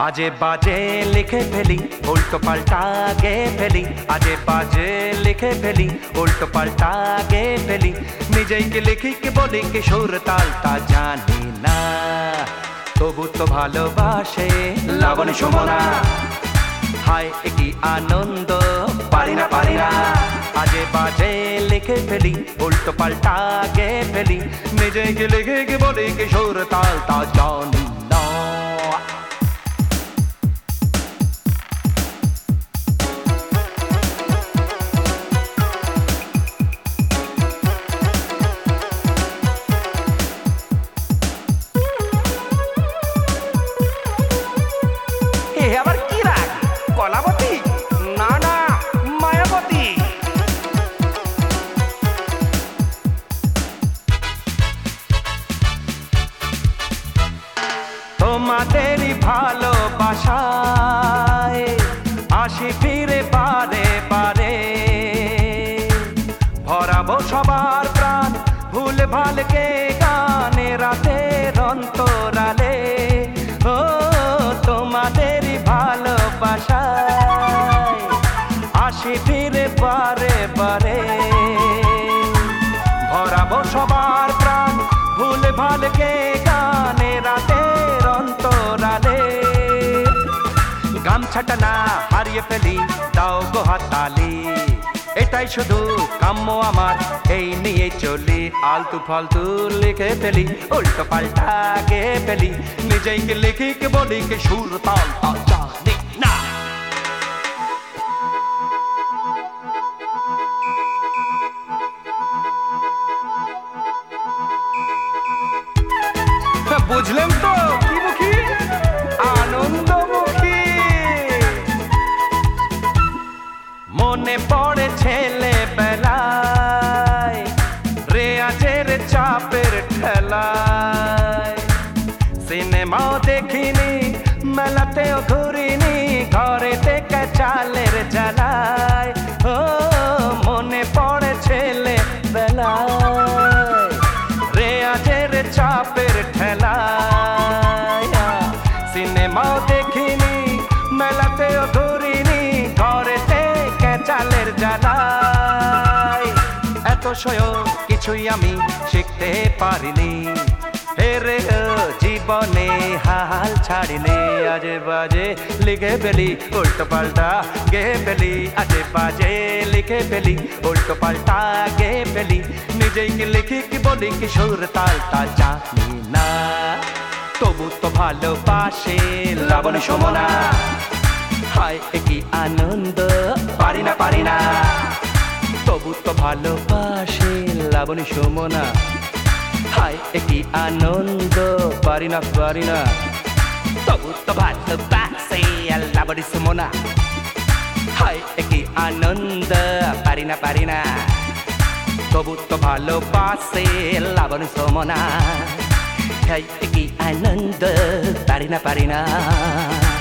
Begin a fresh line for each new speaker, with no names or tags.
আজে বাজে লিখে ফেলি উল্টো পাল্টা গে ফেলি আজে বাজে লিখে ফেলি উল্টো পাল্টা গে ফেলি নিজেই কি লিখি কি বলি কি সুর তাল তা জানি না তবু তো ভালোবাসে লাবণী সুমনা হায় কি আনন্দ পারি না আজে বাজে লিখে ফেলি উল্টো পাল্টা গে ফেলি নিজেই কি লিখি কি বলি কি সুর তাল তা জানি না
আবার কি রাগ কলাবতী না না মায়াবতী
তোমাদেরই ভালোবাসায় আসি ফিরে বারে বারে ভরাবো সবার প্রাণ ভুল ভালকে গানে রাতের অন্তরালে ও তোমাদেরই ভালোবাসায় আসি ফিরে বারে বারে ভরাবো সবার প্রাণ ভুল ভালকে গানে রাতের অন্তরালে গামছাটা না হারিয়ে ফেলি দাও গো হাতালি এটাই শুধু কাম্য আমার এই নিয়ে চলি আলতু ফালতু লিখে ফেলি উল্টো পাল্টা গে ফেলি নিজেই কি লিখি কি বলি কি সুর তাল জানি না বুঝলেন তো কি মুখী আনন্দমুখী মনে পড়ে ছেলে বেলায় রেয়াজের চাপের ঠেলায় সিনেমাও দেখিনি মেলাতেও ঘুরিনি ঘরে থেকে চালের জ্বালায় ও মনে পড়ে ছেলে বেলায় রেয়াজের চাপের ঠেলায় সিনেমাও দেখিনি মেলাতেও ঘুরিনি ঘরে থেকে চালের জ্বালায় এত সয় কিছুই আমি শিখতে পারিনি হেরে জীবনে হাল ছাড়িনি আজে বাজে লিখে ফেলি উল্টো পাল্টা গে ফেলি আজে বাজে লিখে ফেলি উল্টো পাল্টা গে ফেলি নিজেই কি লিখি কি বলি কি সুর তাল তা জানি না তবু তো ভালোবাসে লাবণী সুমনা হায় কি আনন্দ পারি না তবু তো ভালোবাসে লাবণী সুমনা হায় কি আনন্দ পারি না তবু তো ভালোবাসে লাবণী সুমনা হায় কি আনন্দ পারি না তবু তো ভালোবাসে লাবণী সুমনা হায় কি আনন্দ পারি না